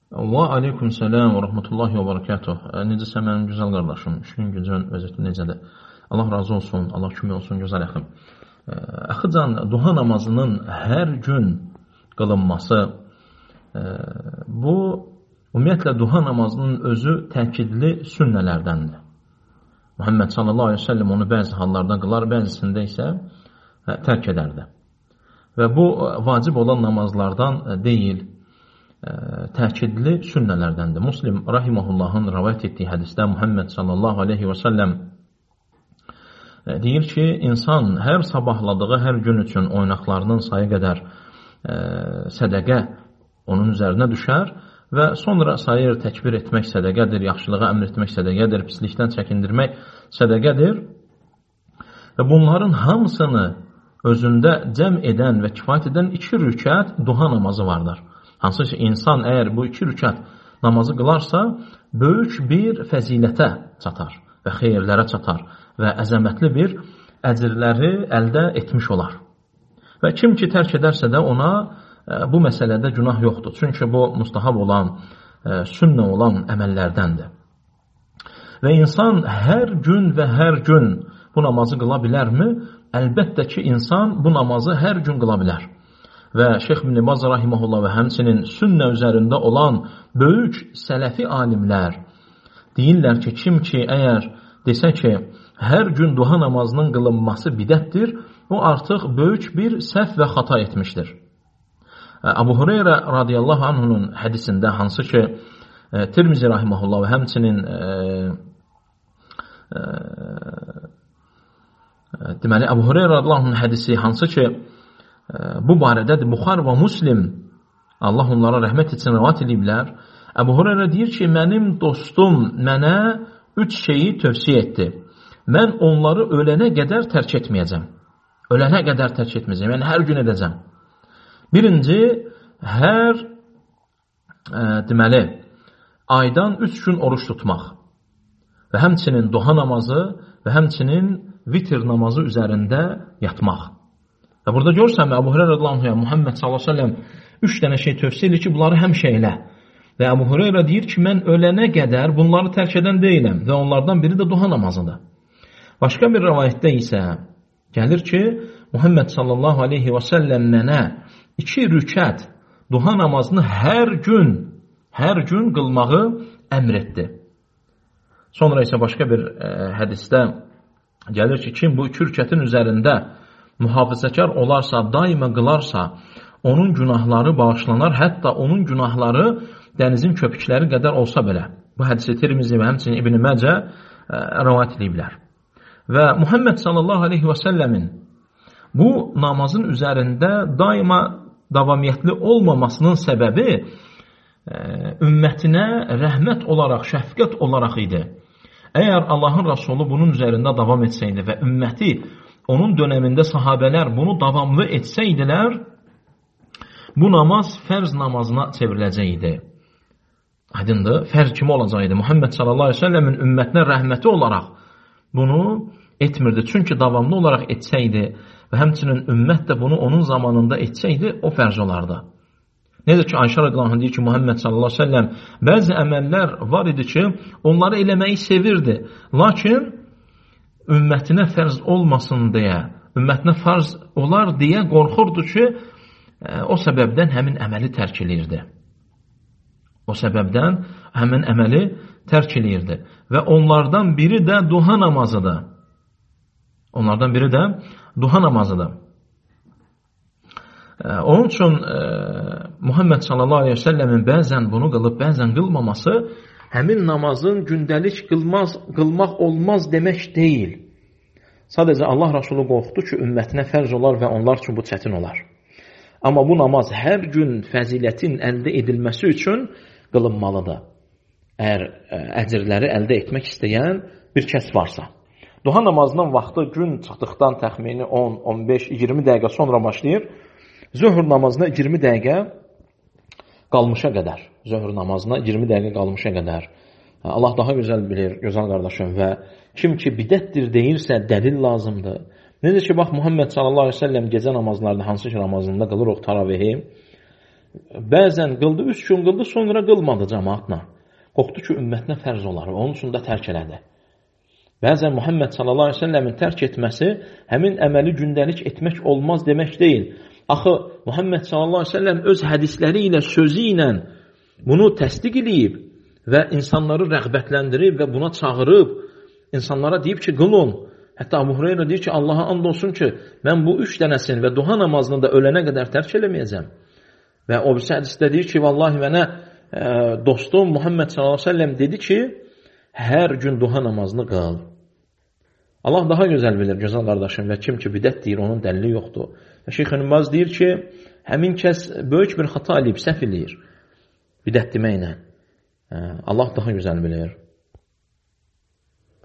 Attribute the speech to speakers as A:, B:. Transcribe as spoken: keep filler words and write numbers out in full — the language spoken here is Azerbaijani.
A: Və aleykum salam və rahmetullahi və barakatuh. Necəsə mənim gözəl qardaşım, işin gücün vəziyyəti necədir? Allah razı olsun, Allah kömək olsun, gözəl əxim. Əxican, duha namazının hər gün qılınması, bu, ümumiyyətlə, duha namazının özü təkidli sünnələrdəndir. Muhammed sallallahu aleyhi ve sellem onu bəzi hallarda qılar, bəzisində isə tərk edərdi. Və bu, vacib olan namazlardan deyil, təkidli sünnələrdəndir. Muslim rahimahullahın rəvayət etdiyi hədisdə Muhammed sallallahu aleyhi və səlləm deyir ki, insan hər sabahladığı hər gün üçün oynaqlarının sayı qədər sədəqə onun üzərinə düşər və sonra sayır təkbir etmək sədəqədir, yaxşılığa əmr etmək sədəqədir, pislikdən çəkindirmək sədəqədir və bunların hamısını özündə cəm edən və kifayət edən iki rükət duha namazı vardır. Hansı ki, insan əgər bu iki rükət namazı qılarsa, böyük bir fəzilətə çatar və xeyirlərə çatar və əzəmətli bir əcrləri əldə etmiş olar. Və kim ki tərk edərsə də ona bu məsələdə günah yoxdur. Çünki bu mustahab olan, sünnə olan əməllərdəndir. Və insan hər gün və hər gün bu namazı qıla bilərmi? Əlbəttə ki, insan bu namazı hər gün qıla bilər. Və Şeyx ibn Baz rahimehullah və həmçinin sünnə üzərində olan böyük sələfi alimlər deyirlər ki, kim ki əgər desə ki, hər gün duha namazının qılınması bidətdir, o artıq böyük bir səhv və xata etmişdir. Əbu Hüreyrə radiyallahu anhunun hədisində, hansı ki, Tirmizi rahimehullah və həmçinin e, e, deməli, Əbu Hüreyrə radiyallahu anhunun hədisi, hansı ki, bu barədədir. Buxar və Muslim, Allah onlara rəhmət etsin, rəvat ediblər. Əbu Hüreyrə deyir ki, mənim dostum mənə üç şeyi tövsiyə etdi. Mən onları ölənə qədər tərk etməyəcəm. Ölənə qədər tərk etməyəcəm. Yəni, hər gün edəcəm. Birinci, hər e, deməli, aydan üç gün oruç tutmaq və həmçinin duha namazı və həmçinin vitir namazı üzərində yatmaq. Və burada görürsən, Əbu Hüreyrə radiyallahu anh, Muhammed sallallahu aleyhi ve sellem üç dənə şey tövsiyə edir ki, bunları həmişə elə. Və Əbu Hüreyrə deyir ki, mən ölənə qədər bunları tərk edən deyiləm və onlardan biri də duha namazıdır. Başqa bir rəvayətdə isə gəlir ki, Muhammed sallallahu aleyhi ve sellem mənə iki rükət duha namazını hər gün, hər gün qılmağı əmr etdi. Sonra isə başqa bir ə, hədisdə gəlir ki, kim bu iki rükətin üzərində mühafizəkar olarsa, daima qılarsa, onun günahları bağışlanar, hətta onun günahları dənizin köpükləri qədər olsa belə. Bu hədisi Tirmizi və həmçinin İbn Məcə rəvayət ediblər. Və Muhammed sallallahu aleyhi və səlləmin bu namazın üzərində daima davamiyyətli olmamasının səbəbi e, ümmətinə rəhmət olaraq, şəfqət olaraq idi. Əgər Allahın Rasulü bunun üzərində davam etsəydi və ümməti onun dönəmində sahabələr bunu davamlı etsəydilər, bu namaz fərz namazına çevriləcəkdi. Aydındır, fərz kimi olacaqdı. Muhammed sallallahu aleyhi ve sellemin ümmətinə rəhməti olaraq bunu etmirdi. Çünki davamlı olaraq etsəydi və həmçinin ümmət də bunu onun zamanında etsəydi, o fərz olardı. Necə ki, Ayşə radiyallahu anh deyir ki, Muhammed sallallahu aleyhi ve sellem bəzi əməllər var idi ki, onları eləməyi sevirdi. Lakin ümmətinə fərz olmasın deyə, ümmətinə farz olar deyə qorxurdu ki, o səbəbdən həmin əməli tərk eləyirdi. O səbəbdən həmin əməli tərk eləyirdi. Və onlardan biri də duha namazıdır. Onlardan biri də duha namazıdır. Onun üçün e, Muhammed sallallahu aleyhi ve sellemin bəzən bunu qılıb, bəzən qılmaması həmin namazın gündəlik qılmaz, qılmaq olmaz demək deyil. Sadəcə Allah Rasulü qorxdu ki, ümmətinə fərz olar və onlar üçün bu çətin olar. Amma bu namaz hər gün fəzilətin əldə edilməsi üçün qılınmalıdır. Əgər əcrləri əldə etmək istəyən bir kəs varsa. Duha namazının vaxtı gün çıxdıqdan təxmini on, on beş, iyirmi dəqiqə sonra başlayır. Zöhr namazına iyirmi dəqiqə qalmışa qədər. Zöhr namazına iyirmi dəqiqə qalmışa qədər. Allah daha gözəl bilir, gözəl qardaşım, və kim ki bidətdir deyirsə dəlil lazımdır. Necə ki, bax, Muhammed sallallahu aleyhi ve sellem gecə namazlarında hansı ki namazında qılırıq taravihi, bəzən qıldı, üç gün qıldı, sonra qılmadı cəmaatla. Qorxdu ki, ümmətinə fərz olar, onun üçün də tərk elədi. Bəzən Muhammed sallallahu aleyhi ve sellemin tərk etməsi həmin əməli gündəlik etmək olmaz demək deyil. Axı, Muhammed sallallahu aleyhi ve sellem öz hədisləri ilə, sözü ilə bunu təsdiq edib və insanları rəğbətləndirib və buna çağırıb, insanlara deyib ki, qılın. Hətta Əbu Hüreyrə deyir ki, Allaha and olsun ki, mən bu üç dənəsini və duha namazını da ölənə qədər tərk eləməyəcəm. Və o birisi hədisdə deyir ki, vallahi mənə e, dostum Muhammed sallallahu aleyhi ve sellem dedi ki, hər gün duha namazını qıl. Allah daha gözəl bilir, gözəl qardaşım, və kim ki bidət deyir, onun dəlili yoxdur. Və Şeyx Ənbaz deyir ki, həmin kəs böyük bir xata eləyib, səhv eləyir bidət deməklə. Allah daha gözəl bilir.